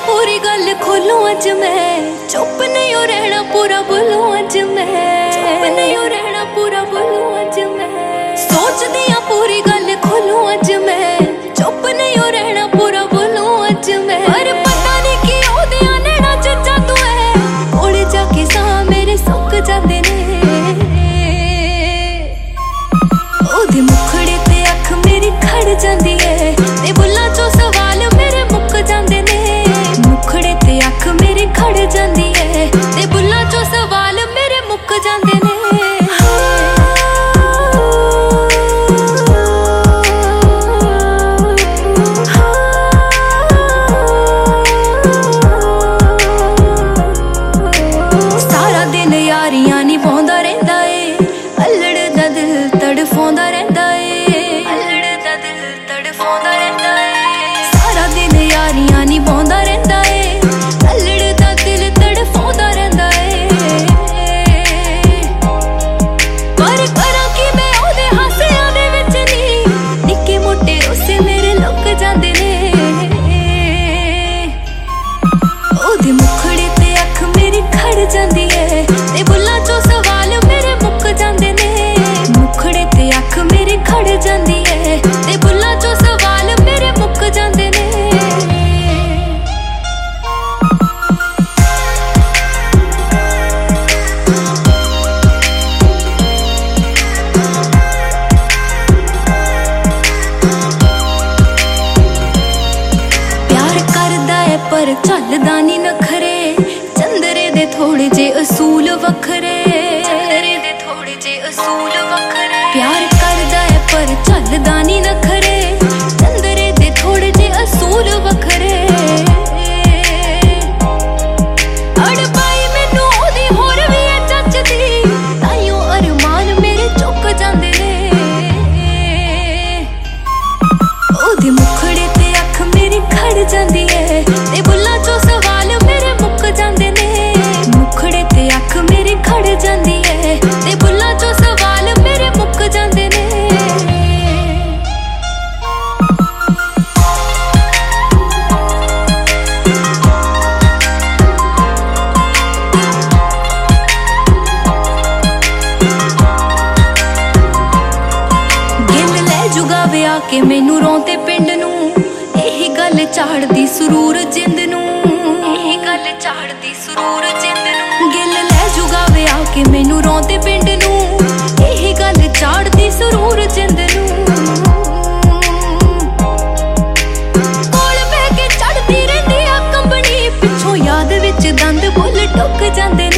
पूरी गल खोलूं अज मैं, चुप नहीं हो रहना पूरा बोलूं अज मैं, चुप नहीं हो रहना पूरा बोलूं अज मैं। सोचदी हां पूरी गल खोलूं अज मैं, चुप नहीं हो रहना पूरा बोलूं अज मैं। पर पता नहीं कि ओदियां नैणां च जादू है, कोल जाके साह मेरे सुक जांदे ने। ओदे मुखड़े ते अख मेरी खड़ जांदी है, ते बुल्लां चों सवाल मेरे मुक जांदे ने। मुखड़े ते अख मेरी खड़ जांदी है, ते बुल्लां चों सवाल मेरे मुक जांदे ने। सारा दिन यारियां नी पाउंदा रहिंदा ए, अल्लड़ दा दिल तड़फाउंदा रहिंदा ए, अल्लड़ दा दिल तड़फाउंदा रहिंदा ए। सारा दिन यारियां नी पाउंदा रहिंदा ए, अल्लड़ दा दिल तड़फाउंदा रहिंदा ए। पर करां कि मैं ओदे हासियां दे विच नी, निक्के मोटे रोसे मेरे लुक जांदे ने। ओदे मुखड़े ते अख मेरी खड़ जांदी है, ते बुल्लां चों सवाल मेरे मुक जांदे ने। मुखड़े ते अख मेरी खड़ जांदी है, ते बुल्लां चों सवाल मेरे मुक जांदे ने। प्यार करदा है पर झलदा नी नखरे, चंदरे दे थोड़े जे असूल वखरे, चंदरे दे थोड़े जे असूल वखरे। प्यार करदा है पर झलदा नी नखरे, चंदरे दे थोड़े जे असूल वखरे। अड़ पाई मैनू ओदी होर वी है जचदी, ताइयों अरमान मेरे चुक जांदे ने। ओदे मुखड़े ते अख मेरी खड़ जांदी है, ते बुल्लां चों सवाल मेरे मुक जांदे ने। मुखड़े ते अख मेरी खड़ जांदी है, ते बुल्लां चों सवाल मेरे मुक जांदे ने। गिल लै जुगा विआ के मैनू रोंदे पिंड नू, यही गल झाड़दी सुरूर जिंद नू, यही गल झाड़दी सुरूर जिंद नू। गिल लै जुगा विआ के मैनू रोंदे पिंड नू, यही गल झाड़दी सुरूर जिंद नू। कोल बह के चढ़दी रहिंदी आ कंबनी, पिछों याद विच दंद बुल टुक जांदे